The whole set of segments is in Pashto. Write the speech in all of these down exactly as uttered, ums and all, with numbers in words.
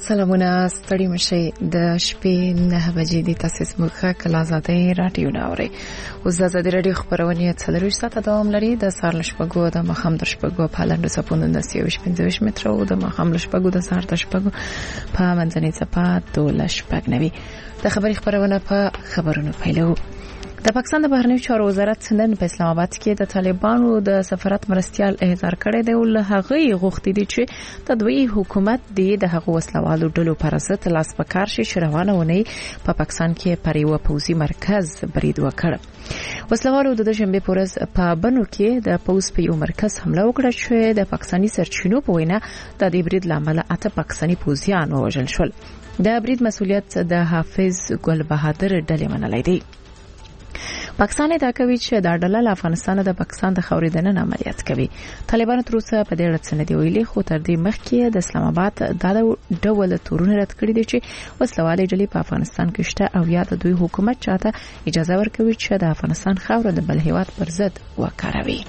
سلامونه ستړي مشي د شپې نه بجې د تاسیس مخه کلا زاده رادیو ناوري او زاده رادیو خبرونه څلور ساعته دوام لري د سهار شپږو د مخام د شپږو په لاندې سپوند د سیوش پنځه متر او د مخام شپږو د سهار د شپږو په منځنۍ صفه د شپږ نوي د خبري خبرونه په خبرونو پیلو. د پاکستان د بهرنیو چارو وزارت نن په اسلام آباد کې د طالبانو د سفارت مرستيال احضار کړی دی او له هغه غوښتي دي چې د دوی حکومت دی د هغه وسلوالو ډلو پر ضد لاس پکار شي شروانه ونی په پاکستان کې پر یو پوزي مرکز برید وکړ. وسلوالو د شنبه پورز په بنو کې د پوز په یو مرکز حمله وکړه چې د پاکستاني سرچینو په وینا د دې برید لامل اته پاکستاني پوزیان وژل شول. د برید مسؤلیت د حافظ ګل بهادر ډلې منلای دی. پاکستان دا کوي چې دا ډله له افغانستان د پاکستان د خاورې دننه عملیات کوي. طالبانو تر اوسه په دې اړه څه نه دی ویلي خو تر دې مخکې د اسلام آباد دا ډول تورونه رد کړی دي چې وسلوالې ډلې په افغانستان کې شته او یا د دوی حکومت چاته اجازه ورکوي چې د افغانستان خاور د بل هیواد پر ضد وکاروي.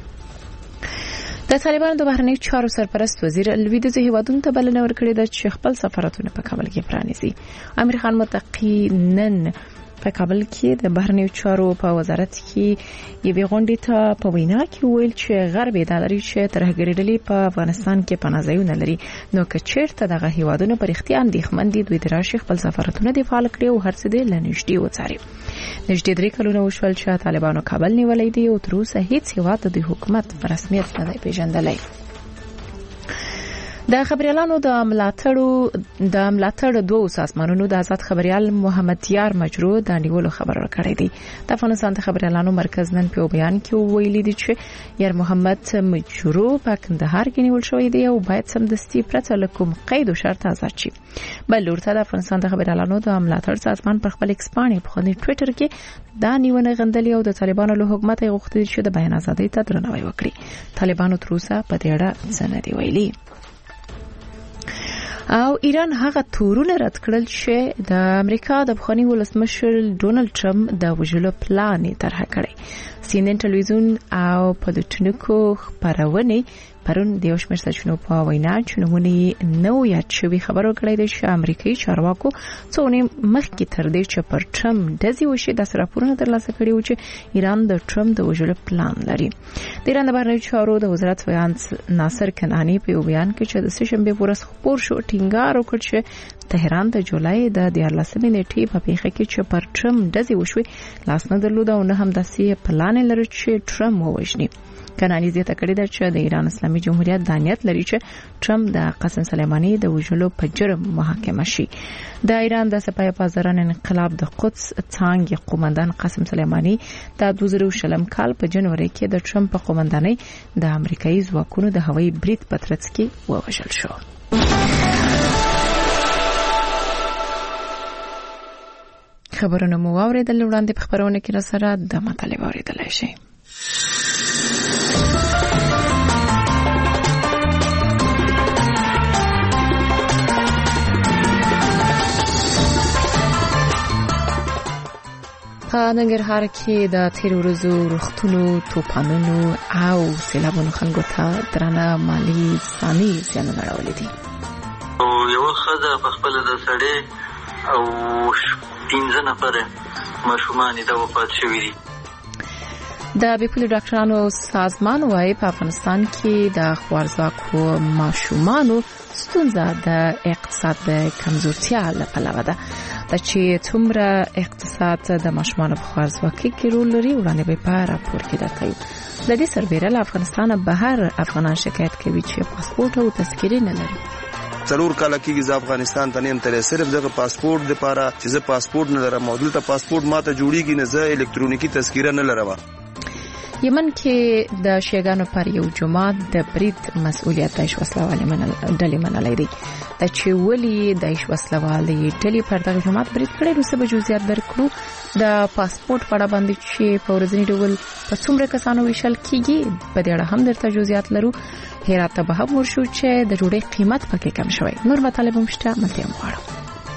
د طالبانو د بهرنیو چارو سرپرست وزیر لویدیځ هیوادونو ته بلنه ورکړې ده چې خپل سفارتونه په کابل کې پرانیزي. امیر خان متقی نن په کابل کې د بهرنیو چارو په وزارت کې یوې غونډې ته په وینا کې ویل چې غرب ادارې چې ترهګري ډلې په افغانستان کې پناهځایونه لري نو که چیرته دغه هیوادونه پر اختیار اندېښمن دي دوی د راشي خپل سفارتونه د فعال کړي او هرڅه د لنیشتي وڅاري. نږدې درې کلونه وشول چې طالبانو کابل نیولې دي او تر اوسه هیڅ هیواد د حکومت په رسمیت نه پیژندلای. د خبريالانو د ملاتړو د ملاتړ دوه سازمانونو د آزاد خبريال محمد یار مجرو د نیولو خبر ورکړی دی. د افغانستان د خبريالانو مرکز نن په بیان کې ویلي دی چې یار محمد مجرو په کندهار کې نیول شوی دی او باید سمدستي پرته له کوم قید او شرط آزاد شي. بل ورته د افغانستان د خبريالانو د ملاتړ سازمان پر خپل ایکس باندې په خپل ټوئیټر کې دا نیونه غندلې او د طالبانو له حکومت غوښتي چې د بیان ازادۍ ته درناوی وکړي. طالبانو تر اوسه په دې اړه څه نه دی ویلي. او ایران هغه تورونه رد کړل چې د امریکا د بخښنی ولسمشر ډونالد ټرمپ د وژلو پلان یې طرح کړی. سی ان ان ټلویزیون او پلیټونیکو خبرونه پرون د یو شمېر سرچینو په وینا چې نمونه نو یاد شوی خبرو کړی دی چې امریکایي چارواکو څونه مخکې تر دې چې پر ټرمپ د ځي وشي د راپورونو ترلاسه کړي و چې ایران د ټرمپ د وژلو پلان لري. د ایران د بهرنیو چارو د وزارت ویان ناصر کنعانی په بیان کې چې د سشنبه ورځ خبر شو ټینګار وکړ چې تهران د جولای د دیارلسمې نیټې په پیښه کې چې پر ټرمپ د ځي وشوي لاس نه درلود او نه هم داسې پلان لري چې ټرمپ ووژني. کنعانی زیاته کړې ده چې د ایران اسلامي جمهوریت د نیت لري چې ټرمپ د قاسم سلیمانی د وژلو په جرم محاکمه شي. د ایران د سپاه پاسداران انقلاب د قدس څنګه قومندان قاسم سلیمانی د دوه زره شلم کال په جنوري کې د ټرمپ په قومندانۍ د امریکایي ځواکونو د هوایي برید په ترڅ کې ووژل شو. خبرونه مو واوریدل وړاندې په خبرونه کې را سره د مطالبه اوریدلای شي. په ننګرهار کې د تیر ورځو رختونو توپانونو او سیلابونو خلکو ته درنه مالی ځاني زیانونه راوړي دي. او یو خزه په خپل د سړې او پنځه نفر ماشومان د وفات شوي دي. د بیپلي ډاکټرانو سازمان وايي په افغانستان کې د خوارځواکو ماشومانو ستونزه د اقتصاد د کمزورتیا له پلوه ده. د چې څومره اقتصاد د ماشومانو په خوارځواکۍ کې رول لري وړاندې به په راپور کې درکوي. د دې سربېره له افغانستانه بهر افغانان شکایت کوي چې پاسپورت او تذکرې نه لري. ضرور کله کېږي ز افغانستان ته نیم تر صرف دغه پاسپورت لپاره چې زه پاسپورت نه لرم او دلته پاسپورت ماته جوړیږي نه زه الکترونیکی تذکره نه لرم. یمن کې د شیګانو پر یو جماعت د برید مسؤلیت د وسلوالې منل ډلې منلای دي. د چې ولی د وسلوالې ډلې پر دغه جماعت برید کړي نو څه به جزئیات درکړو. د پاسپورت په اړه باندې چې په ورځنی ډول په څومره کسانو ویشل کیږي په دې اړه هم درته جزئیات لرو. هرات ته به هم ورشو چې د جوړې قیمت پکې کم شوی. نور مطالب هم شته مته مغواړم.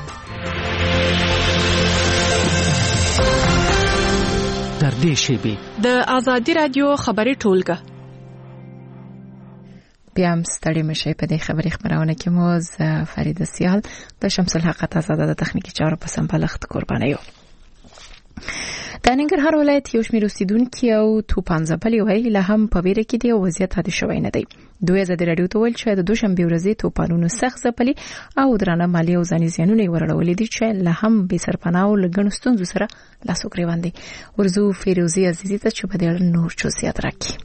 در دې شیبې د ازادي رادیو خبري ټولګه بیا هم ستړي مشي په دې خبري خبرونه کې مو ز فرید سیال د شمس الحق آزاد د تخنیکی چارو په سمبالښت قربانه یو. د ننګرهار ولایت یو شمېر اوسیدونکي او توپان ځپلي وایي لا هم په ویره کې دي او وضعیت عادي شوی نه دی. دوی ازادي راډیو ته ویل چې د دوشنبه ورځې توپانونو سخت ځپلي او درانه مالی او ځاني زیانونه ورړولې دي چې لا هم به سرپناه او لګڼو ستونزو سره لاس وګریوان دي. ورزو فیروزی عزیزی ته چې په دې اړه نور جزئیات راکړي.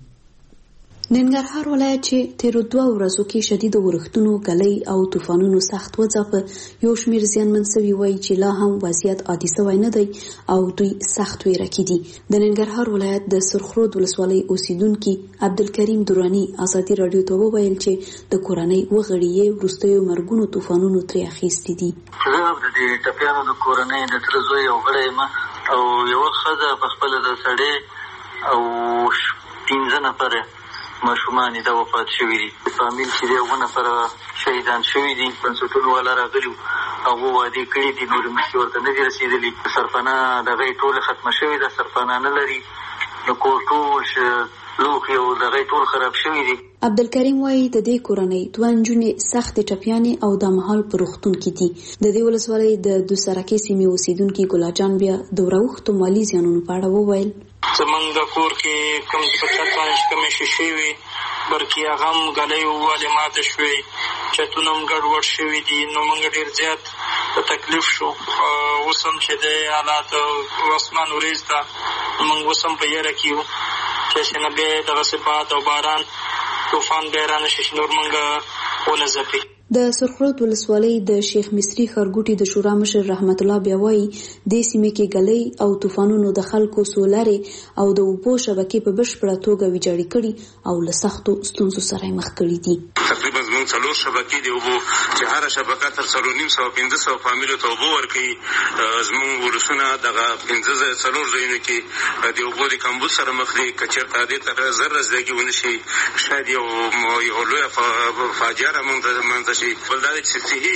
ننګرهار ولایت چې تیر دوه ورځو کې شدید ورښتونو غلې او طوفانونو سخت وځپه یو شمېر زیانمن شوي وایي چې لا هم وضعیت عادي شوی نه دی او دوی سخت ویره کې دي. د ننګرهار ولایت د سرخرود ولسوالۍ اوسیدونکي عبدالکریم درانی ازادي راډیو ته وویل چې د کورنۍ وغړي یې وروستیو مرګونو طوفانونو ترې اخیستي دي. زه د دې ټپیانو د کورنۍ د تر زوی یو غړی یم او یوه ښځه په خپله د سړی او پنځه نفره ماشومان د وفات شوي دي. فامیل چې دی اووه نفره شهیدان شوي دي. بنسټونو والا راغلي هغو وعدې کړي دي نورې مخکې ورته نه دي رسېدلي. سرپناه دغه یې ټولې ختمه شوې ده. سرپناه نه لري. د کور ټول لوښي او دغه یې ټول خراب شوي دي. عبدالکریم وایي د دې کورنۍ دوه نجونې سختې ټپیانې او د مهال په روغتون کې دي. د دې ولسوالۍ د دوسرکې سیمې اوسیدونکي ګلاجان بیا د وروختو مالي زیانونو په اړه وویل. زمونږ د کور کې کوم په چت باندې کومې شیشې وي برقي هغه هم ګلۍ ووالې ماته شوې، چتونه هم ګډوډ شوي دي. نو موږ ډېر زیات په تکلیف شو. اوس هم چې د حالات اسمان وریځ ده موږ اوس هم په یره کې یو چې نه بیا دغسې باد او باران طوفان بیا را نه شي چې نور موږ ونه ځپي. د سرخرود ولسوالۍ د شیخ مصری خرګوټي د شورا مشر رحمت الله بیا وایي د سیمې کې غلې او طوفانونو د خلکو سولاري او د اوبو شبکې په بشپړه توګه ویجاړې کړي او له سختو ستونزو سره مخ کړي دي. تقریبا زموږ څلور شبکې دی اوبو چې هره شبکه تر څلور نیم سوه پنځه سوه فامیلو ته اوبه ورکوي. زموږ ولسونه دغه پنځه څلور ځایونو کې د اوبو د کمبود سره مخ دي. که چېرته دې ته زر رسېدګي ونه شي شاید یو یو لویه فاجعه رامنځته شي. بل دا چې صحي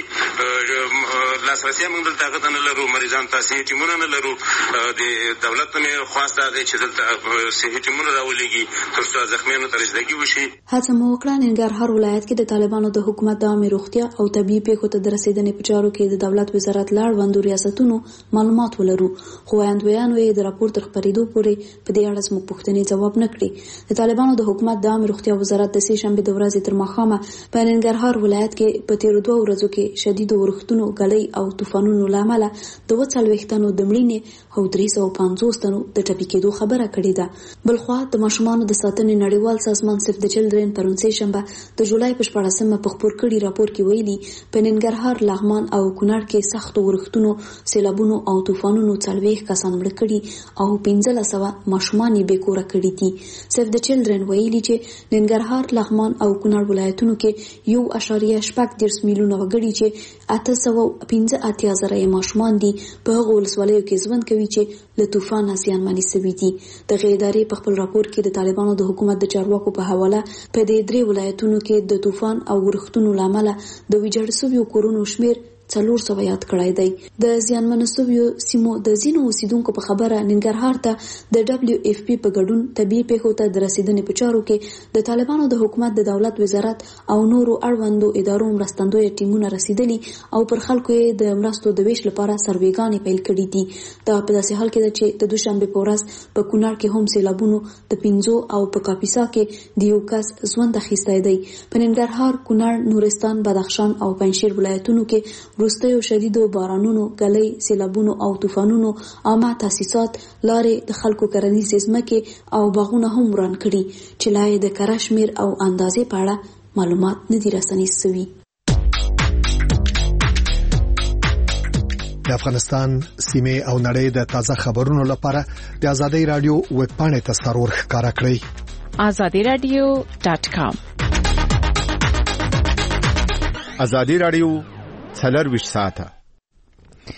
لاسرسی موږ دلته هغه ته نه لرو. مریضان ته صحي ټیمونه نه لرو. د دولت نه مې خواست دا دی چې دلته صحي ټیمونه راولېږي تر څو زخمیانو ته رسېدګي وشي. هڅه مو وکړه ننګرهار ولایت کې د طالبانو د حکومت د عامې روغتیا او طبي پیښو ته د رسېدنې په چارو کې د دولت وزارت له اړوندو ریاستونو معلومات ولرو، خو ویاندویانو یې د راپور تر خپرېدو پورې په دې اړه زموږ پوښتنې ځواب نه کړې. د طالبانو د حکومت د عامې روغتیا وزارت د سې شنبې د ورځې تر ماښامه په ننګرهار ولایت کې په تیرو دوه ورځو کې شدید ورښتونو غلې او طوفانونو له امله د اووه څلوېښت تنو د مړینې او درې سوه پنځوس تنو د ټپي کېدو خبره کړې ده. بلخوا د ماشومانو د ساتنې نړیوال سازمان سیف د چلډرن پرون سې شنبه د جولای په شپاړسمه په خپور کړي راپور کې ویلي په ننګرهار، لغمان او کونړ کې سختو ورښتونو، سیلابونو او طوفانونو څلوېښت کسان مړه کړي او پنځلس سوه ماشومان یې بې کوره کړي دي. سیف د چلډرن ویلي چې ننګرهار، لغمان او کونړ ولایتونو کې یو اعشاریه شپږ دېرش میلیونه وګړي چې اته سوه پنځه اتیا زره یې ماشومان دي په هغو ولسوالیو کې ژوند کوي چې له طوفانه زیانمنې شوي دي. دغه ادارې په خپل راپور کې د طالبانو د حکومت د چارواکو په حواله په دې درې ولایتونو کې د طوفان او ورښتونو له امله د ویجاړ شویو کورونو شمېر څلور سوه یاد کړی دی. د زیانمنو شویو سیمو د ځینو اوسیدونکو په خبره ننګرهار ته د ډبلیو اف پی په ګډون طبي پیښو ته د رسیدنې په چارو کې د طالبانو د حکومت د دولت وزارت او نورو اړوندو ادارو مرستندوی ټیمونه رسیدلي او پر خلکو یې د مرستو د ویش لپاره سروېګانې پیل کړي دي. دا په داسې حال کې ده چې د دوشنبې په ورځ په کونړ کې هم سیلابونو د پنځو او په کاپیسا کې د یو کس ژوند اخیستی دی. په ننګرهار، کونړ، نورستان، بدخشان او پنجشیر ولایتونو کې وروستیو شدیدو بارانونو، غلې، سیلابونو او طوفانونو عامه تاسیسات، لارې، د خلکو کرنیزې ځمکې او باغونه هم وران کړي چې لا یې د کره شمېر او اندازې په اړه معلومات نه دي رسنیز شوي. د افغانستان سیمه او نړۍ د تازه خبرونو لپاره د آزادۍ رادیو ویب پاڼې ته سرور ښکارا کړئ. آزادی رادیو ډاټ کام. آزادی رادیو څلور ویشت ساعته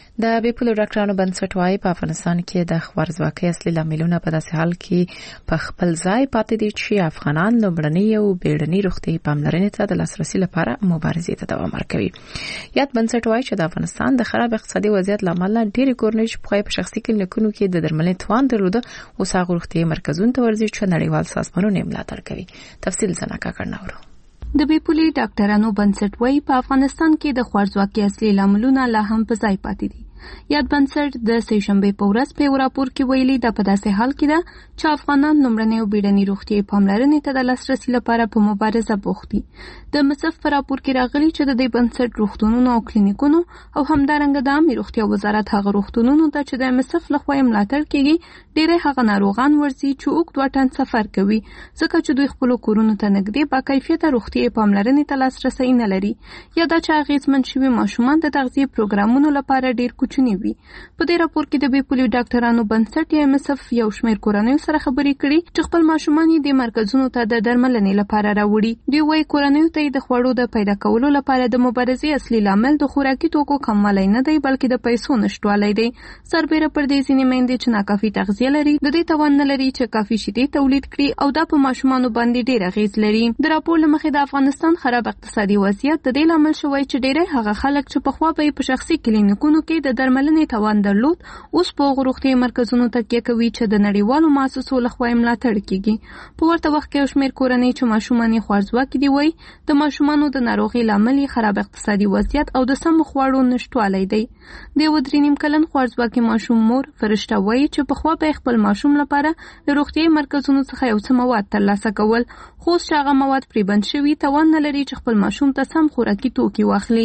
د بیپلو ډاکټرانو بنسټ وايي په افغانستان کې د خوارزواکۍ اصلي لاملونه په داسې حال کې په خپل ځای پاتې دي چې افغانان لومړنۍ او بیړنۍ روغتي پاملرنې ته د لاسرسي لپاره مبارزې ته دوام ورکوي. یاد بنسټ وايي چې د افغانستان د خراب اقتصادي وضعیت لامل ډېری کورنۍ چې په شخصي کلینیکونو کې د درملنې توان درلوده او ساغ روغتي مرکزونو ته ورځي چې نړیوال سازمانونه ملاتړ کوي. تفصیل څنګه کړناورو د بیپولي ډاکټرانو بنسټ وايي په افغانستان کې د خوارزواکۍ اصلي لاملونه لا هم په ځای پاتې دي. یاد بنسټ د سې شنبې په ورځ په راپور کې ویلي د په داسې حال کې ده چې افغانان لومړنۍ او بیړنۍ روغتي پاملرنې ته د لاسرسي لپاره په مبارزه بوخت دي. د مصرف په راپور کې راغلي چې د دې بنسټ روغتونونو او کلینیکونو او همدارنګه د عامه روغتیا وزارت هغه روغتونونو ته چې د مصرف لخوا ملاتړ کیږي ډېر هغه ناروغان ورزي چې اوږد واټن سفر کوي ځکه چې دوی خپل کورونو ته نږدې با کیفیته روغتي پاملرنې ته لاسرسي نه لري یا د چا اغیزمن شوي ماشومان د تغذیه پروګرامونو لپاره ډېر کوچني وي. په دې راپور کې د بیپولي ډاکټرانو بنسټ یا مصرف یو شمېر کورنیو سره خبرې کړي چې خپل ماشومان د مرکزونو ته د درملنې لپاره راوړي. دوی وايي کورنیو ته د خوړو د پیدا کولو لپاره د مبارزې اصلي لامل د خوراکي توکو کموالی نه دی بلکې د پیسو نشټوالی دی. سربېره پر دې ځینې میندې چې ناکافي تغذیه لري د دې توان نه لري چې کافي شیدې تولید کړي او دا په ماشومانو باندې ډېر اغیز لري. د راپور له مخې د افغانستان خراب اقتصادي وضعیت د دې لامل شوی چې ډېری هغه خلک چې پخوا به په شخصي کلینیکونو کې د درملنې توان درلود اوس په روغتي مرکزونو تکیه کوي چې د نړیوالو مؤسسو لخوا ملاتړ کیږي. په ورته وخت کې شمېر کورنۍ چې ماشومان یې خوارزواکي دي وایي د ماشومانو د ناروغي لامل خراب اقتصادي وضعیت او د سم خوړو نشټوالی دی. د یو درې نیم کلن خوارزواکي ماشوم مور فرشته وایي چې پخوا به خپل ماشوم لپاره د روغتي مرکزونو څخه یو څه مواد ترلاسه کول خو اوس چې هغه مواد پرې بند شوي توان نه لري چې خپل ماشوم ته سم خوراکي توکي واخلي.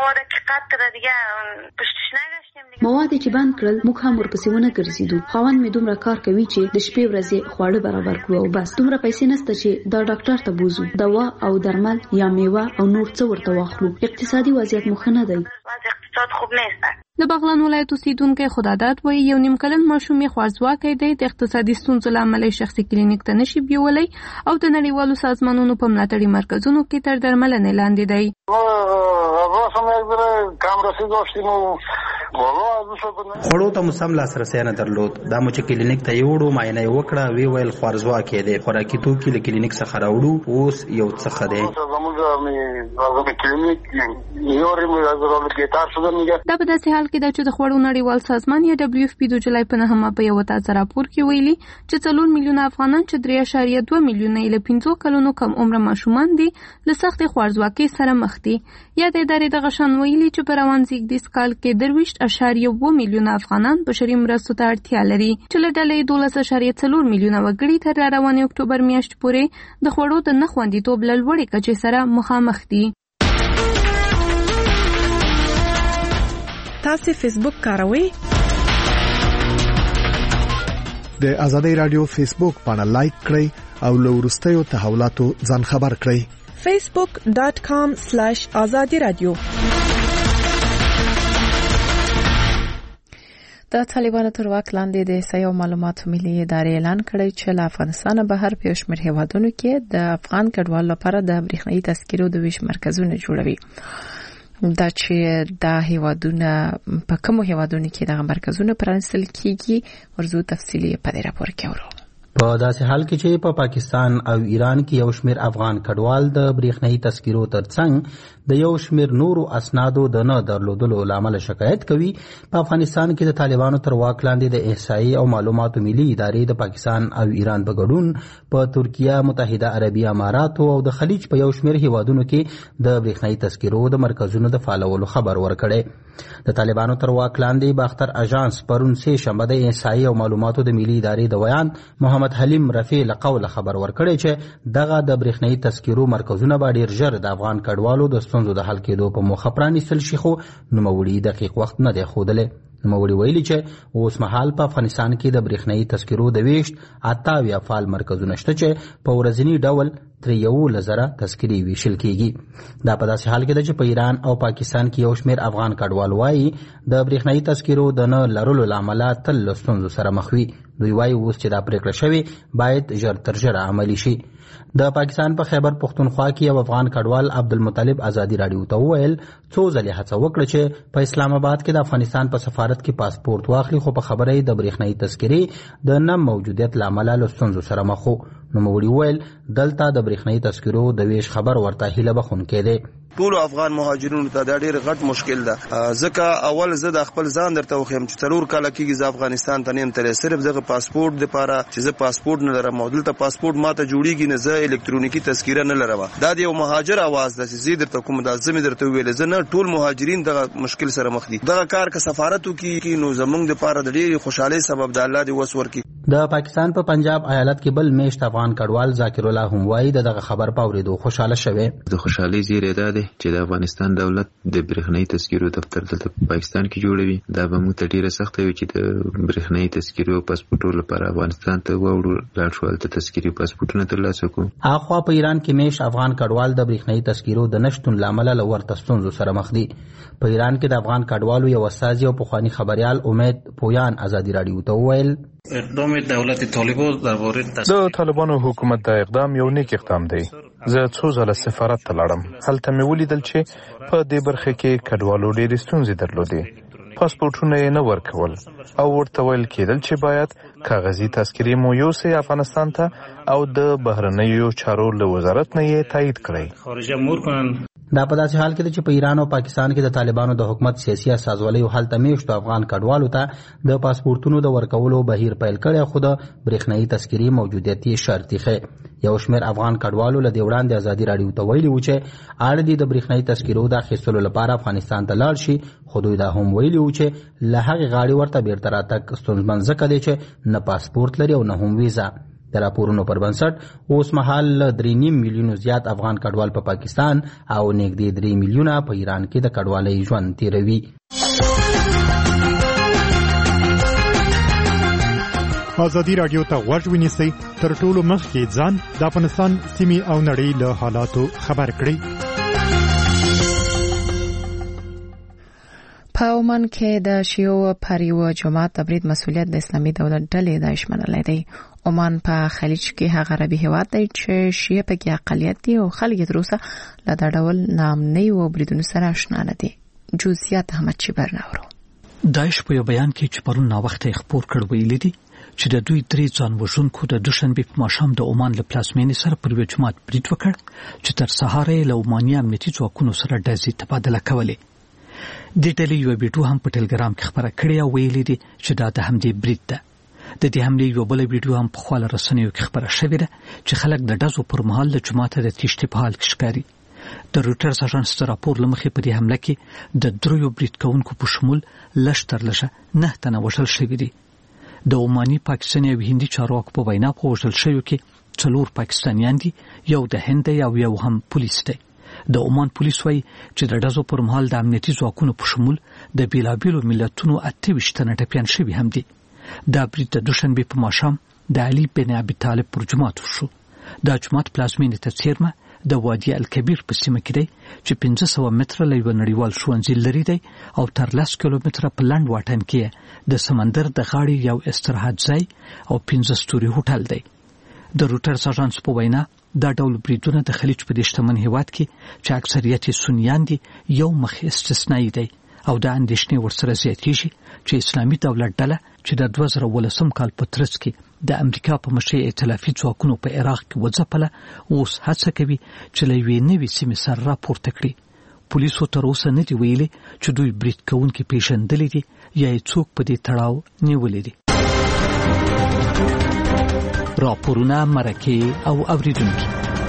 مواد چې بند کړل موږ هم ورپسې ونه ګرځېدو. خاوند مې دومره کار کوي چې د شپې ورځې خواړه برابر کړو او بس. دومره پیسې نشته چې دا ډاکټر ته بوزو دوا او درمل یا میوه او نور څه ورته واخلو. اقتصادي وضعیت مو ښه نه دی. د بغلان ولایت اوسیدونکی خداداد وایي یو نیم کلن ماشوم یې خوارزواکی دی د اقتصادي ستونزو له امله شخصي کلینیک ته نشي بیولی او د نړیوالو سازمانونو په ملاتړي مرکزونو کې تر درملنې لاندې دی. خوړو ته مو سم لاسرسی نه درلود. دا مو چې کلینیک ته یوړو معاینه یې وکړه وی ویل خوارزواکی دی. خوراکي توکي له کلینیک څخه راوړو اوس یو څه ښه دی. دا په داسې حال کې ده چې د خوړو نړیوال سازمان یا دبلیو اف پی د جولای په نهمه په یو تازه راپور کې ویلي چې څلور میلیونه افغانان چې درې اعشاریه دوه میلیونه له پنځو کلونو کم عمره ماشومان دي له سختې خوارزواکۍ سره مخ دي. یا د ادارې دغه شان ویلي چې په روان زیږدیز کال کې درویشت اعشاریه اووه میلیونه افغانان بشري مرستو ته اړتیا لري چې له ډلې دولس اعشاریه څلور میلیونه وګړي تر روانې اکتوبر میاشتې پورې د خوړو د نه خوندیتوب له لوړې کچې سره مخامخ دي. تاسو فیسبوک کاروئ؟ د ازادي رادیو فیسبوک باندې لایک کړئ او له وروستیو تحولاتو ځان خبر کړئ. facebook dot com slash azadi radio. د طالبانو تر واک لاندې د سیاسي معلوماتو ملي ادارې اعلان کړی چې له افغانستان بهر په شمېر هیوادونو کې د افغان کډوالو لپاره د برېښنايي تذکرو د ویش مرکزونه جوړوي. دا چې دا هیوادونه په کومو هیوادونو کې دغه مرکزونه پرانیستل کیږي ورزو تفصیلی په دې راپور کې اورو. په داسې حال کې چې په پاکستان او ایران کې یو شمېر افغان کډوال د برېښنايي تذکرو ترڅنګ د یو شمېر نورو اسنادو د نه درلودلو لامل شکایت کوي، په افغانستان کې د طالبانو تر واک لاندې د احصایې او معلوماتو ملي ادارې د پاکستان او ایران په ګډون په ترکیه، متحده عربي اماراتو او د خلیج په یو شمېر هیوادونو کې د برېښنايي تذکرو د مرکزونو د فعالولو خبر ورکړی. د طالبانو تر واک لاندې باختر اژانس پرون سه شنبه د احصایې او معلوماتو د ملي ادارې د ویان محمد حلیم رفیع له قوله خبر ورکړی چې دغه د برېښنايي تذکرو مرکزونه به ډېر ژر د افغان کډوالو د ستونزو د حل کېدو په موخه پرانیستل شي، خو نوموړي دقیق وخت نه دی ښودلی. نوموړي ویلي چې اوس مهال په افغانستان کې د برېښنايي تذکرو د ویشت اته اویا فعال مرکزونه شته چې په ورځني ډول تر یولس زره تذکرې ویشل کېږي. دا په داسې حال کې ده چې په ایران او پاکستان کې یو شمېر افغان کډوال وایي د برېښنايي تذکرو د نه لرلو له امله تل له ستونزو سره مخ وي. دوی وایي اوس چې دا پرېکړه شوې باید ژر تر ژره عملي شي. د پاکستان په خیبر پختونخوا کې یو افغان کډوال عبدالمطلب ازادي رادیو ته وویل څو ځلې هڅه وکړه چې په اسلام آباد کې د افغانستان په سفارت کې پاسپورت واخلي، خو په خبره یې د برېښنایي تذکرې د نه موجودیت له امله له ستونزو سره مخ و. نوموړي وویل دلته د برېښنایي تذکرو د ویش خبر ورته هیله بخښونکی دی. ټول افغان مهاجرینو ته دا ډېر غټ مشکل ده، ځکه اول زه د خپل ځان درته وخیم چې څلور کاله کېږي زه افغانستان ته نیم تللی، صرف دغه پاسپورت دپاره چې زه پاسپورت نه لرم او دلته پاسپورت ماته جوړېږي نه، زه الکترونیکي تذکیره نه لرم. دا د یو مهاجر اواز ده چې زه درته کوم دا زه مې درته وویلې، زه نه ټول مهاجرین دغه مشکل سره مخ دي. دغه کار که سفارت وکړي نو زموږ دپاره د ډېرې خوشحالۍ سبب د الله دې وس ورکړي. د پاکستان په پنجاب ایالت کې بل میشت افغان کډوال ذاکر الله هم وایي دغه خبر په اورېدو خوشاله شوی. د خوشحالۍ زیری دا دی چې د افغانستان دولت د برېښنایي تذکیرو دفتر دلته په پاکستان کې جوړوي. دا به موږ ته ډیره سخته وي چې د برېښنایي تذکیرو پاسپورټو لپاره افغانستان ته واوړو، لاړ شو هلته تذکیري پاسپورټونه ترلاسه کړو. اخوا په ایران کې میشت افغان کډوال د برېښنایي تذکیرو د نشتون له امله له ورته ستونزو سره مخ دي. په ایران کې د افغان کډوالو یو استازي او پخواني خبریال امید پویان ازادي رادیو ته وویل اقدام دولت طالبان درباره د طالبانو حکومت د اقدام یو نیک اقدام دی. زه څو ځله سفارت ته لاړم، هلته مې ولیدل چې په دې برخه کې کډوالو ډېرې ستونزې درلودې، پاسپورټونه یې نه ورکول او ورته ویل کېدل چې باید کاغذي تذکرې مو یوسئ افغانستان ته او د بهرنیو چارو له وزارت نه یې تایید کړئ. خارجه مور کنن دا په داسې حال کې چې په ایران او پاکستان کې د طالبانو د حکومت سیاسي استازولۍ هلته میشتو افغان کډوالو ته د پاسپورتونو د ورکولو بهیر پیل کړی، خو د برېښنایي تذکرې موجودیت یې شرطي ښی. یو شمېر افغان کډوالو له دې وړاندې ازادي راډیو ته ویلي وو چې اړ دي د برېښنایي تذکرو د اخیستلو لپاره افغانستان ته لاړ شي، خو دوی دا هم ویلي وو چې له هغې غاړې ورته بیرته راتګ ستونزمن ځکه دی چې نه پاسپورت لري او نه هم ویزا. د راپورونو پر بنسټ اوس مهال درې نیم میلیونو زیات افغان کډوال په پا پاکستان او نږدې درې میلیونه په ایران کې د کډوالۍ ژوند تیروي. ازادي راډیو ته غوږ ونیسئ، تر ټولو مخکې ځان د افغانستان سیمې او نړۍ له حالاتو خبر کړئ. په عمان کې د شیعو پریو جماعت تبرید مسؤلیت د اسلامي دولت ډلې داعش منلی دی. عمان په خلیج کې هغه عربي هیواد دی چې شیعه پکې اقلیت دي او خلک تر اوسه له دا ډول ناامنۍ او بریدونو سره آشنا نه دي. جزئیات احمد چبر ناورو. داعش په یو بیان کې چې پرون ناوخته خبر کړ ویلي دي چې د دوی درې ځان وژونکو د دوشنبه په ماښام د عمان له پلازمینې سره پر یو جماعت برید وکړ چې تر سهار یې له عماني امنیتي ځواکونو سره ډزې تبادله کولې. د ډلې یو ویډیو هم په ټلګرام کې خبره کړې او ویلي دي چې دا د همدې برید ده. د دې حملې یو بل ویډیو هم په خپل رسنیو کې خبره شوې ده چې خلک د ډزو پر مهال د جماعت د تیښتې په حال کې ښکاري. د رویټرز اژانس د راپور له مخې په دې حمله کې د دریو برید کوونکو په شمول لږ تر لږه نه تنه وژل شوي دي. د عماني، پاکستاني او هندي چارواکو په وینا په وژل شویو کې څلور پاکستانیان دي، یو د هند دی او یو هم پولیس دی. د عمان پولیس وایي چې د ډزو پر مهال د امنیتي ځواکونو په شمول د بیلابیلو ملتونو اته ویشت تنه ټپیان شوي هم دي. دا برید د دوشنبې په ماښام د علي بن ابي طالب پر جومات وشو. دا جومات پلازمینې ته څیرمه د وادي الکبیر په سیمه کې دی چې پنځه سوه متره له یوه نړیوال ښوونځي لرې دی او تر لس کیلومتره په لنډ واټن کې د سمندر د غاړې یو استراحت ځای او پنځه ستوري هوټل دی. د رویټرز اژانس په وینا دا ډول بریدونه د خلیج په دې شتمن هیواد کې چې اکثریت یې سنیان دي یو مخ استثنایی دی او د اندېښنې ورسره زیاتېږي چې اسلامي دولت ډله چې د دوه زره ولسم کال په ترڅ کې د امریکا په مشرۍ ائتلافي ځواکونو په عراق کې وځپله، اوس هڅه کوي چې له یوې نوې سیمې سره راپورته کړي. پولیسو تر اوسه نه دي ویلي چې دوی برید کوونکي پیژندلي دي یا یې څوک په دې تړاو نیولي دي. راپورونه، مرکې او اوریدونکي.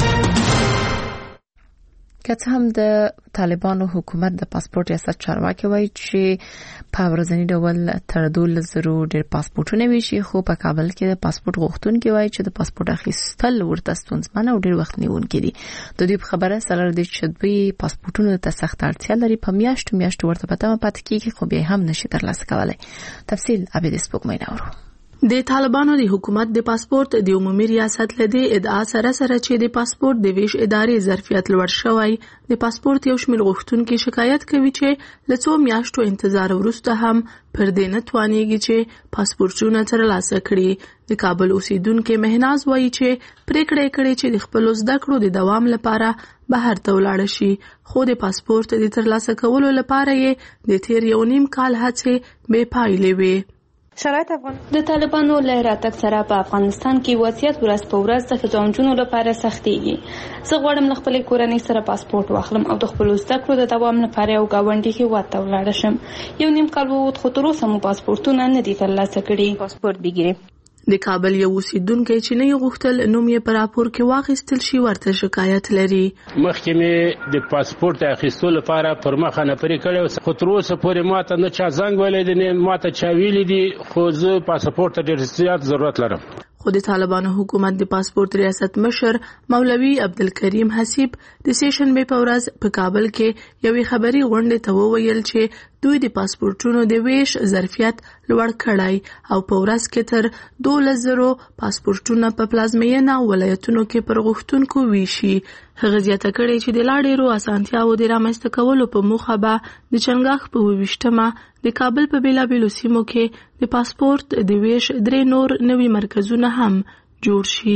که څه هم د طالبانو حکومت د پاسپورت ریاست چارواکي وایي چې په ورځني ډول تر دولس زرو ډېر پاسپورټونه ویشي، خو په کابل کې د پاسپورت غوښتونکي وایي چې د پاسپورت اخیستل ورته ستونزمن او ډېر وخت نیونکي دي. د دوی په خبره سره د چې دوی پاسپورټونو ته سخت اړتیا لري، په میاشتو میاشتو ورته په تمه پاتې کېږي خو بیا هم نشي ترلاسه کولی. تفصیل عبید سپوږمۍ ناورو. د طالبانو د حکومت د پاسپورت د عمومي ریاست لدی ادعا سره سره چې د پاسپورت د ویش ادارې ظرفیت لوړ شوی، د پاسپورت یو شمېر غوښتونکي شکایت کوي چې له څو میاشتو انتظار وروسته هم پر دې نه توانیږي چې پاسپورتونه ترلاسه کړي. د کابل اوسیدونکي مهناز وایي چې پریکړه کړې چې د خپل زده کړو د دوام لپاره بهر ته ولاړ شي، خو د پاسپورت د ترلاسه کولو لپاره یې د تیر یو نیم کال هڅې بې پایلې وې. شرایط افغان د طالبانو له راتګ سره په افغانستان کې وضعیت ورځ په ورځ د ښځو او نجونو لپاره سختېږي. زه غواړم له خپلې کورنۍ سره پاسپورت واخلم او د خپلو زده کړو د دوام لپاره یو ګاونډي هېواد ته ولاړه شم. یو نیم کال ووت خو تر اوسه مو پاسپورتونه نه دي ترلاسه کړي. پاسپورت بګیري. د کابل یو اوسیدونکی چې نه یې غوښتل نوم یې په راپور کې واخیستل شي ورته شکایت لري. مخکې مې د پاسپورت اخیستو لپاره پر مخه نه پرې کړی، خو تر اوسه پورې ماته نه چا زنګ ویلی دی نه ماته چا ویلي دي، خو زه پاسپورت ته ډېر زیات ضرورت لرم. خو د طالبانو حکومت د پاسپورت ریاست مشر مولوي عبدالکریم حسیب د سه شنبې په ورځ په کابل کې یوې خبري غونډې ته وویل چې دوی د پاسپورتونو د ویش ظرفیت لوړ کړی او په ورځ کې تر دولس زرو پاسپورتونه په پلازمینه ولایتونو کې پر غوښتونکو ویشي. هغه زیاته کړې چې د لا ډېرو اسانتیاوو د رامنځته کولو په موخه به د چنګاښ په اوویشتمه د کابل په بیلابیلو سیمو کې د پاسپورت د ویش درې نور نوي مرکزونه هم جوړ شي.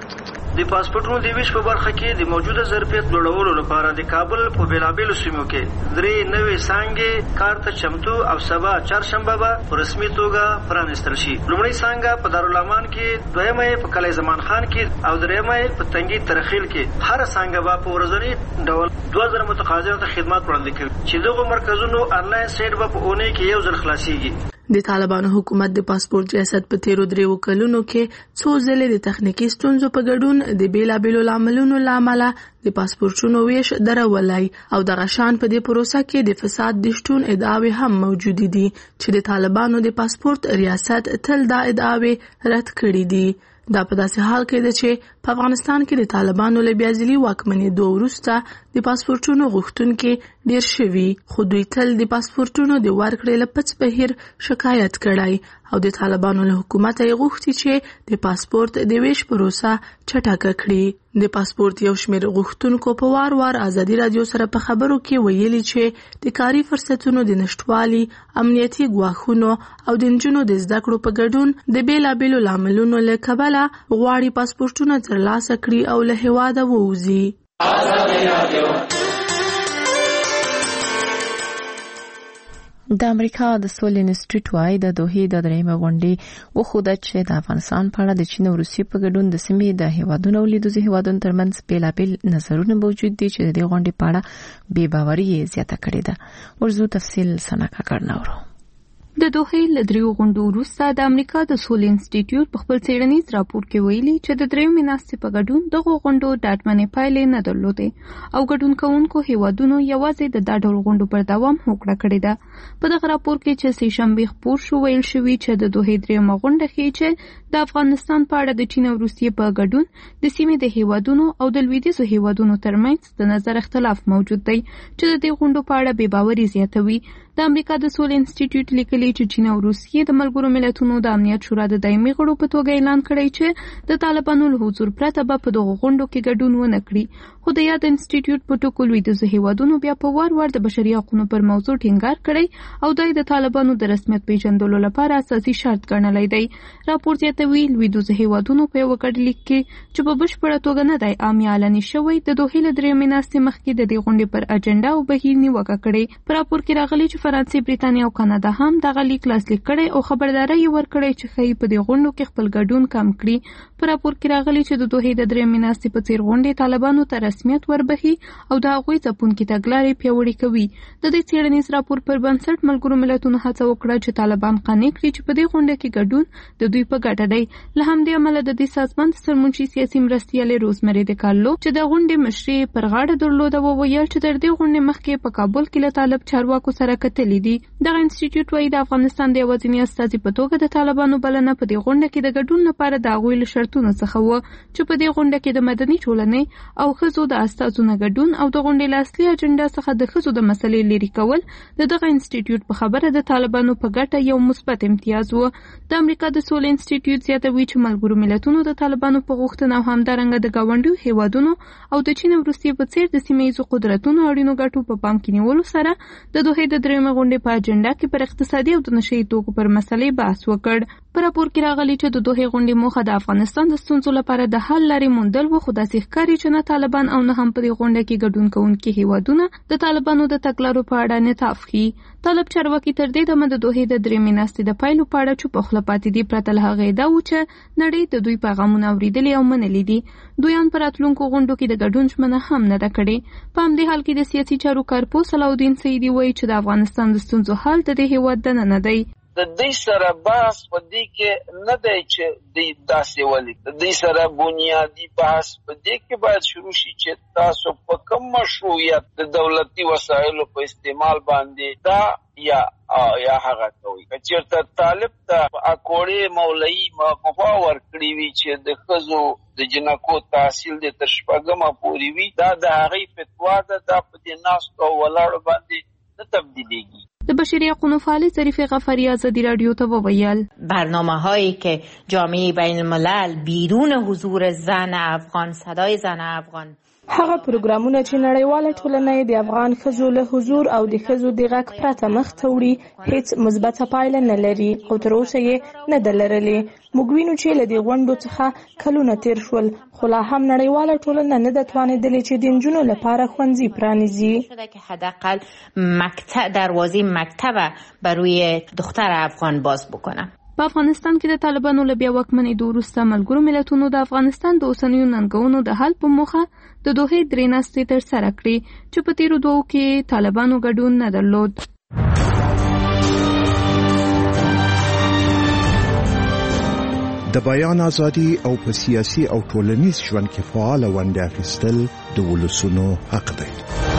د پاسپورتونو د ویش په برخه کې د موجوده ظرفیت لوړولو لپاره د کابل په بیلابیلو سیمو کې درې نوې څانګې کار ته چمتو او سبا چهارشنبه به په رسمي توګه پرانیستل شي. لومړی څانګه په دارالامان کې، دویمه یې په کلی زمان خان کې او دریمه یې په تنګي ترخیل کې. هر څانګه به په ورځني ډول دوه زره متقاضیانو ته خدمات وړاندې کوي چې دغه مرکزونو انلاین سیټ به په اونۍ کې یو ځل خلاصيږي. د طالبانو حکومت د پاسپورت ریاست په تیرو دریو کلونو کې څو ځلې د تخنیکی ستونزو په ګډون د بیلابیلو لاملونو لامل د پاسپورتونو ویش درولای او د غشان په دې پروسه کې د فساد د شتون ادعاوې هم موجود دي چې د طالبانو د پاسپورت ریاست تل دا ادعاوې رد کړې دي. دا په داسې حال کې ده چې په افغانستان کې د طالبانو له بیازلي واکمنېدو وروسته د پاسپورتونو غوښتونکي ډېر شوي، خو دوی تل د پاسپورتونو د ورکړې له پڅ بهیر شکایت کړی او د طالبانو له حکومته یې غوښتي چې د پاسپورت د ویش پروسه چټکه کړي. د پاسپورت یو شمېر غوښتونکو په وار وار ازادي راډیو سره په خبرو کې ویلي چې د کاري فرصتونو د نشټوالي، امنیتي ګواښونو او د نجونو د زده کړو په ګډون د بیلابیلو لاملونو له کبله غواړي پاسپورتونه ترلاسه کړي او له هېواده ووځي. د امریکا د سولې انسټیټیوټ وايي د دوحې د درېیمې غونډې وښوده چې د افغانستان په اړه د چین او روسیې په ګډون د سیمې د هیوادونو او لیدوزي هیوادونو ترمنځ بیلابیل نظرونه موجود دي چې د دې غونډې په اړه بې باوري یې زیاته کړې ده. ورزو تفصیل سنکا کړناورو. د دوحې له دریو غونډو وروسته د امریکا د سولې انسټیټیوټ په خپل څېړنیز راپور کې ویلي چې د درېیمې ناستې په ګډون دغو غونډو ډاډمنې پایلې نه درلودې او ګډون کوونکو هیوادونو یوازې د دا ډول غونډو پر دوام هوکړه کړې ده. په دغه راپور کې چې سه شنبې خپور شو ویل شوي چې د دوحې درېیمه غونډه ښیي چې د افغانستان په اړه د چین او روسیې په ګډون د سیمې د هیوادونو او د لویدیځو هیوادونو ترمنځ د نظر اختلاف موجود دی چې د دې غونډو په اړه بې باوري زیاتوي. د امریکا د سولې انسټیټیوټ لیکلي چې چین او روسیې د ملګرو ملتونو د امنیت شورا د دایمي غړو په توګه اعلان کړی چې د طالبانو له حضور پرته به په دغو غونډو کې ګډون ونه کړي. خو د یاد انسټیټیوټ په ټکو لویدیځو هیوادونو بیا په وار وار د بشري حقوقو پر موضوع ټینګار کړی او دوی د طالبانو د رسمیت پیژندلو لپاره اساسي شرط ګڼلی دی. راپور زیاتوي لویدیځو هیوادونو په یو ګډ لیک کې چې په بشپړه توګه نه دی عامي اعلاني شوی د دوحې له درېیمې ناستې مخکې د دې غونډې پر اجنډا او بهیر نیوکه کړې. په راپور کې راغلي چې فرانسې، برېټانیا او کاناډا هم دغه لیک لاسلیک کړی او خبرداری یې ورکړی چې ښایي په دې غونډو کې خپل ګډون کم کړي. په راپور کې راغلي چې د دوحې د درېیمې ناستې په څېر غونډې طالبانو ته رسمیت وربخي او د هغوی ځپونکي تګلارې پیاوړې کوي. د دې څېړنیز راپور پر بنسټ ملګرو ملتونو هڅه وکړه چې طالبان قانع کړي چې په دې غونډه کې ګډون د دوی په ګټه دی. له همدې امله د دې سازمان د سرمنشي سیاسي مرستیالې روزمري د کارلو چې د غونډې مشري پر غاړه درلوده وویل چې تر دې غونډې مخکې په کابل کې له طالب چارواکو سره وتلي دي. دغه انسټیټیوټ وايي د افغانستان د یوازینی استازي په توګه د طالبانو بلنه په دې غونډه کې د ګډون لپاره د هغوی له شرطونو څخه و چې په دې غونډه کې د مدني ټولنې او ښځو د استازو ګډون او د غونډې له اصلي اجنډا څخه د ښځو د مسلې لرې کول د دغه انسټیټیوټ په خبره د طالبانو په ګټه یو مثبت امتیاز و. د امریکا د سولې انسټیټیوټ زیاتوي چې ملګرو ملتونو د طالبانو په غوښتنه او همدارنګه د ګاونډیو هیوادونو او د چین او روسیې په څیر د سیمه ییزو قدرتونو اړینو ګټو په پام کې نیولو سره د دوحې د درېیمې غونډې په اجنډا کې پر اقتصادي او د نشه یي توکو پر مسلې بحث وکړ. په راپور کې راغلي چې د دوحې غونډې موخه د افغانستان د ستونزو لپاره د حل لارې موندل و، خو داسې ښکاري چې نه طالبان او نه هم په دې غونډه کې ګډون کوونکي هیوادونه د طالبانو د تګلارو په اړه انعطاف ښيي. طالب چارواکي تر دې دمه د دوحې د درېیمې ناستې د پایلو په اړه چوپ خوله پاتې دي، پرته له هغې دا و چې نړۍ د دوی پیغامونه اورېدلي او منلي دي. دویان په راتلونکو غونډو کې د ګډون ژمنه هم نه ده کړې. په همدې حال کې د سیاسي چارو کارپوه صلاحالدین سیدي وایي چې د افغانستان د ستونزو حل د دې هیواد دننه نه دی. د دې سره بحث په دې کې نه دی چې د داسې ولې د دې سره بنیادی بحث په دې کې باید شروع شي چې تاسو په کوم مشروعیت د دولتي وسایلو په استعمال باندې دا یا یا هغه کوي. چېرته طالب ته اکوړې مولوي مفاور کړی وي چې د ښځو د جنکو تحصیل د تر شپږمه پورې وي، دا د هغې فتوا ده، دا په دې ناستو او ولاړو باندې نه تبدیلیږي. د بشري حقوقو فعال ظریف غفاری آزادی رادیو ته وویل برنامه‌هایی که جامعه بین الملل بیرون حضور زن افغان، صدای زن افغان، هغه پروګرامونه چې نړیواله ټولنه د افغان ښځو له حضور او د ښځو د غږ پرته مخ ته وړي هیڅ مثبته پایله نه لري او تر اوسه یې نه ده لرلې. موږ وینو چې له دې غونډو څخه کلونه تیر شول، خو لا هم نړیواله ټولنه نه ده توانېدلې چې د نجونو لپاره ښوونځي پرانیزي. شده که حداقل مکتب دروازه مکتب برای دختر افغان باز بکنه. په افغانستان کې د طالبانو له بیا واکمنېدو وروسته ملګرو ملتونو د افغانستان د اوسنیو ننګونو د حل په موخه د دوحې درې ناستې ترسره کړې چې په تیرو دوو کې طالبانو ګډون نه درلود. د بیان ازادي او په سیاسي او ټولنیز ژوند کې فعال ونډه اخیستل د ولسونو حق دی.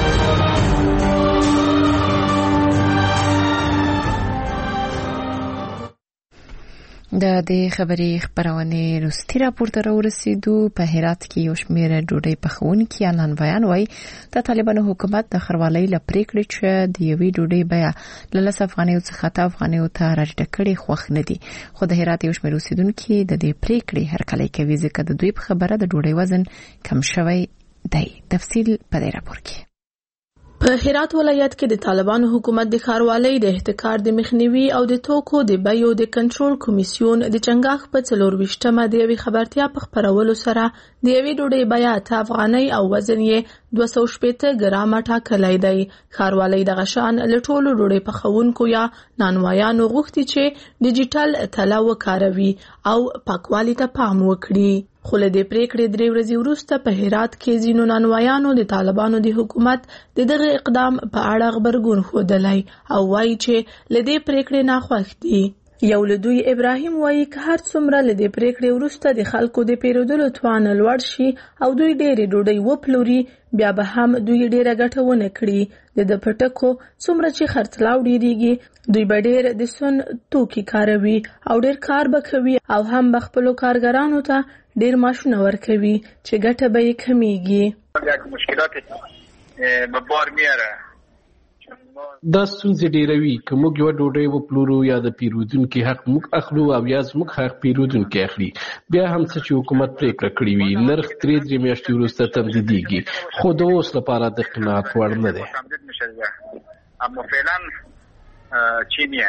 د دې خبري خبرونه روستي راپور ته ورسېدو. په هرات کې یو شمېر ډوډۍ پخونکي اعلان بیان وایي د طالبانو حکومت د خروالۍ لپاره چې د یوې ډوډۍ بیا له لس افغانیو څخه ته افغانیو ته راټیټه کړې خوښ نه دي، خو د هرات یو شمېر اوسیدونکو د دې پریکړې هرکلی کوي ځکه د دوی په خبره د ډوډۍ وزن کم شوی دی. تفصیل په دې راپور کې. په هرات ولایت کې د طالبانو حکومت د ښاروالۍ د احتکار د مخنیوي او د توکو د بیو د کنټرول کمیسیون د چنګاښ په څلور ویشتمه د یوې خبرتیا په خپرولو سره د یوې ډوډۍ بیه اته افغانۍ او وزن یې دوه سوه شپېته ګرامه ټاکلی دی. ښاروالۍ دغه شان له ټولو ډوډۍ پخونکو یا نانوایانو غوښتي چې ډیجیټل تله وکاروي او پاکوالي ته پام وکړي. خو له دې پریکړې درې ورځې وروسته په هرات کې ځینو نانوایانو د طالبانو د حکومت د دغه اقدام په اړه غبرګون ښودلی او وایي چې له دې پریکړې ناخوښ دي. یو له دوی ابراهیم وایي که هر څومره له دې پریکړې وروسته د خلکو د پیرودلو توان لوړ شي او دوی ډېرې ډوډۍ وپلوري، بیا به هم دوی ډېره ګټه ونه کړي. د د پټکو څومره چې خرڅلاو ډېریږي، دوی به ډېر د سون توکي کاروي او ډېر کار به کوي او هم به خپلو کارګرانو ته ډېر معاشونه ورکوي چې ګټه به یې کمیږي. مشکلات به بار میاره دا ستونزې ډېروي که موږ یوه ډوډۍ وپلورو یا د پیرودونکي حق موږ اخلو او یا زموږ حق پیرودونکي اخلي، بیا هم څه چې حکومت پرېکړه کړې وي نرخ درې درې میاشتې وروسته تمدیدېږي، خو د اوس لپاره د قناعت وړ نه دی. اما فعلا چینیه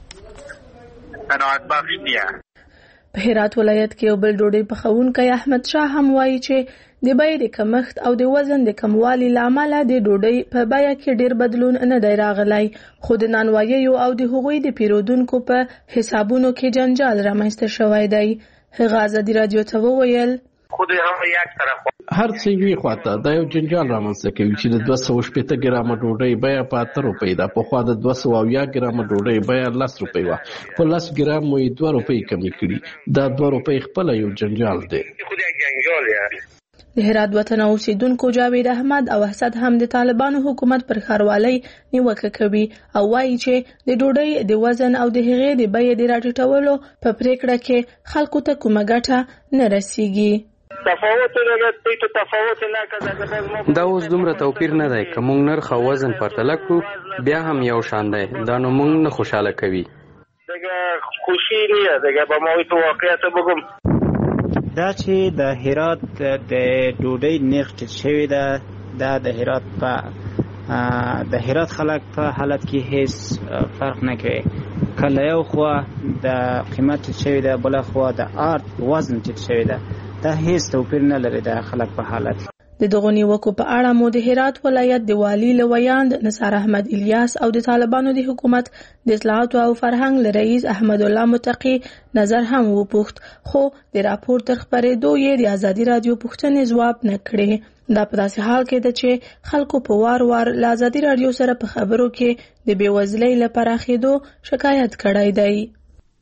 قناعت بخش نیه. په هرات ولایت کې یو بل ډوډۍ پخونکی احمد شاه هم وایي چې د بیې د کمښت او د وزن د کموالي له امله د ډوډۍ په بیه کې ډېر بدلون نه دی راغلی، خو د نانواییو او د هغوی د پیرودونکو په حسابونو کې جنجال رامنځته شوی دی. هغه آزادي رادیو ته وویل خود هم یک طرف هر څه یوې خواته دا یو جنجال رامنځته کوي چې د دوه سوه شپېته ګرامه ډوډۍ بیه په اته روپۍ ده. پخوا د دوه سوه اویا ګرامه ډوډۍ بیه لس روپۍ وه، په لس ګرامو یې دوه روپۍ کمې کړي. دا دوه روپۍ خپله یو جنجال دی. د هرات وطن اوسیدونکو جاوید احمد او اسد هم د طالبانو حکومت پر ښاروالۍ نیوکه کوي او وایي چې د ډوډۍ د وزن او د هغې د بیې د راټیټولو په پریکړه کې خلکو ته کومه ګټه نه رسیږي. دا اوس دومره توپیر نه دی که موږ نرخ او وزن پرتله کړو بیا هم یو شان دی. دا نو موږ نه خوشحاله کوي. خوشی نیه دیگه با ما تو واقعیت بگم دا چې د هرات د ډوډۍ نرخ ټیټ شوی ده دا د هرات په د هرات خلک په حالت کې هیڅ فرق نه کوي. کله یو خو د قیمت ټیټ شوی ده بل خو د آرت وزن ټیټ شوی ده. دا هیڅ توپیر نه لري د خلک په حالت. د دغو نیوکو په اړه مو د هرات ولایت د والي لویاند نثار احمد الیاس او د طالبانو د حکومت د اطلاعات او فرهنګ لرئیس احمد الله متقی نظر هم وپوښت خو د راپور تر خبرېدو یې د ازادي رادیو پوښتنې ځواب نه کړې. دا په داسې حال کې ده چې خلکو په وار وار له ازادي رادیو سره په خبرو کې د بېوزلۍ له پراخېدو شکایت کړی دی.